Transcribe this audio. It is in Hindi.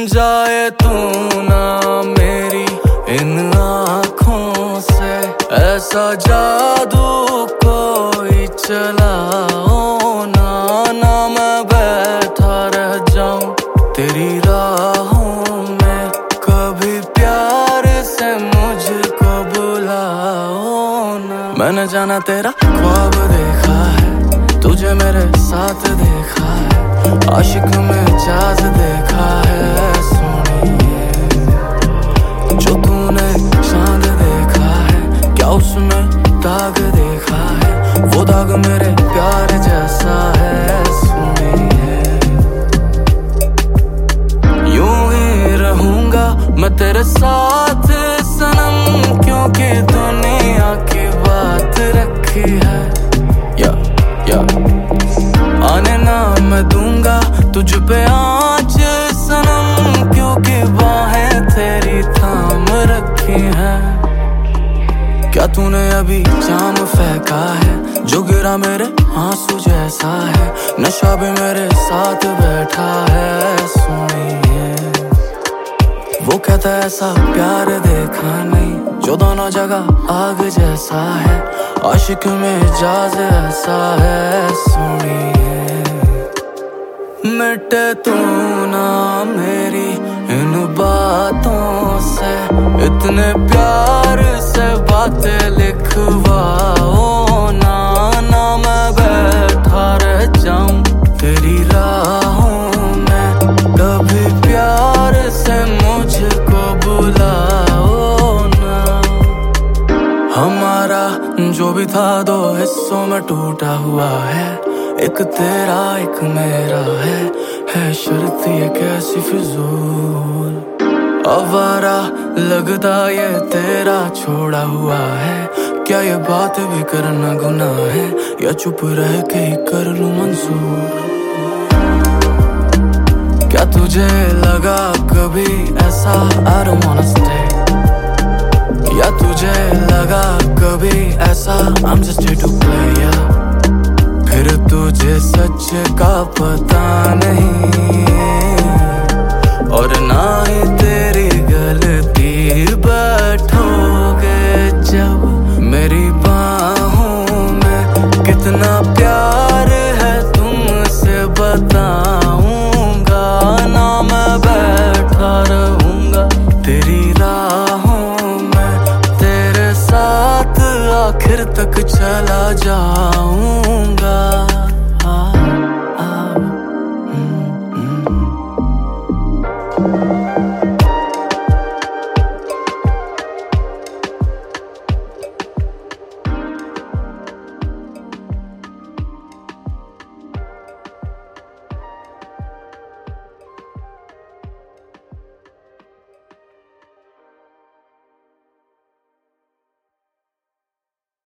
जाए तू ना मेरी इन आँखों से, ऐसा जादू कोई चलाओ ना, ना मैं बैठा रह जाऊं तेरी राहों में, कभी प्यार से मुझको बुलाओ ना। मैंने जाना तेरा ख्वाब देखा है, तुझे मेरे साथ देखा है, आशिक में जाज देखा है सोनिए। जो तूने चांद देखा है, क्या उसमें दाग देखा है, वो दाग मेरे प्यार जैसा है सोनिए। यूं ही रहूंगा मैं तेरे साथ सनम, क्योंकि दुनिया की बात रखी है। आने ना मैं दूंगा तुझ पे आँच सनम, क्योंकि बाहें तेरी थाम रखी हैं। क्या तूने अभी जाम फेंका है, जो गिरा मेरे आंसू जैसा है, नशा भी मेरे साथ बैठा है सुनिए। वो कहता है ऐसा प्यार देखा नहीं, जो दोनों जगह आग जैसा है, आशिक में जाज ऐसा है सुनिए। मिटे तू ना मेरी इन बातों से, इतने प्यार से बातें लिखवाओ ना, ना मैं बैठा रह जाऊं तेरी राहों में, कभी प्यार से मुझको बुलाओ ना। हमारा जो भी था दो हिस्सों में टूटा हुआ है, एक तेरा एक मेरा है शर्त ये कैसी फिजूल। आवारा लगता ये तेरा छोड़ा हुआ है, क्या ये बात भी करना गुनाह है, या चुप रह के ही कर लूं मंजूर। क्या तुझे लगा कभी ऐसा I don't wanna stay, या तुझे लगा कभी ऐसा I'm just here to play yeah? फिर तुझे सच का पता नहीं, और ना ही तेरी गलती, बैठोगे जब मेरी बाहों में, कितना प्यार है तुमसे बताऊंगा ना, मैं बैठा रहूंगा तेरी राहों में, तेरे साथ आखिर तक चला जाऊंगा। Thank you.